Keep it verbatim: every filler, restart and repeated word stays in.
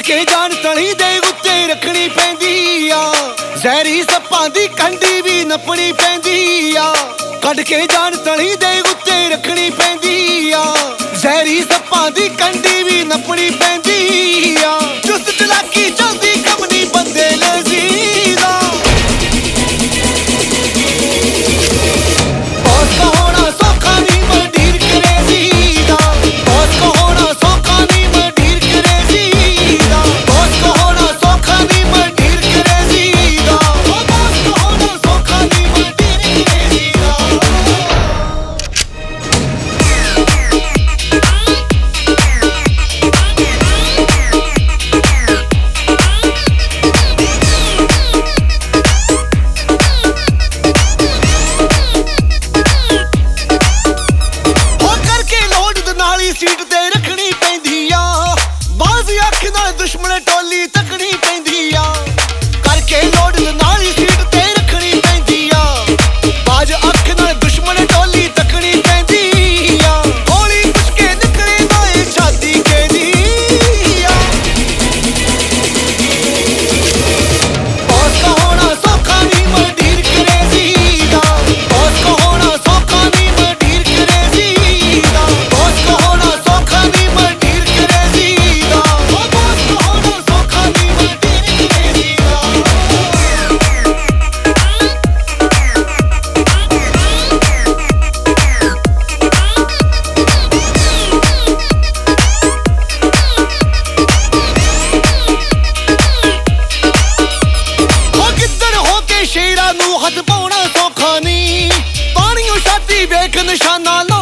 के जान तली दे उत्ते रखनी पैंदी आ जहरी सप्पां दी कंडी भी नपनी पैंदी आ कढ के जान तली दे उत्ते रखनी पैंदी आ जहरी सप्पां दी कंडी भी नपनी पैंदी आ चुस्त चलाकी चलदी कमनी बंदे लजीज़ा बॉस का होना सौखा नहीं मंडीर करेज़ीदा बॉस का होना सौखा नहीं मंडीर करेज़ीदा बॉस का होना सौखा नहीं मंडीर करेज़ीदा बॉस का होना सौखा नहीं मंडीर करेज़ीदा सीट ते रखनी पैंदी आ बाज अख नाल दुश्मन टोली तकनी पैंदी आ करके लोड नाल सीट ते रखनी पैंदी आ बाज अख नाल दुश्मन टोली तकनी पैंदी आ गोली पुछ के निकले नाए छाती के दी आ बॉस का होना सौखा नहीं मंडीर करेज़ीदा बॉस का होना सौखा नहीं मंडीर करेज़ीदा बॉस का होना सौखा नहीं मंडीर करेज़ीदा बॉस का होना सौखा नहीं मंडीर करेज़ीदा शेरा नू हथ पाउणा सौखा नहीं पानियों छाती वेख निशाना